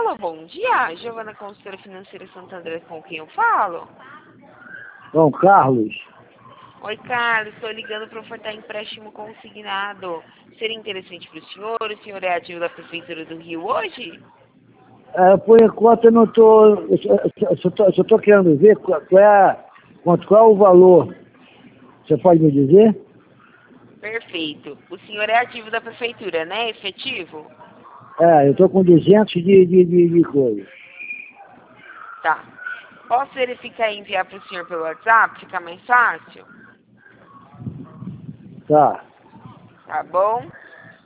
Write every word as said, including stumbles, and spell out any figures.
Alô, bom dia. Giovana, consultora financeira Santo André, com quem eu falo? Bom, Carlos. Oi, Carlos. Estou ligando para ofertar empréstimo consignado. Seria interessante para o senhor? O senhor é ativo da Prefeitura do Rio hoje? É, por enquanto eu não estou. Eu só- eu só estou só tô querendo ver qual, qual, é, quanto, qual é o valor. Você pode me dizer? Perfeito. O senhor é ativo da Prefeitura, né? Efetivo? É, eu estou com duzentos de, de, de, de coisa. Tá. Posso verificar e enviar para o senhor pelo WhatsApp? Fica mais fácil? Tá. Tá bom?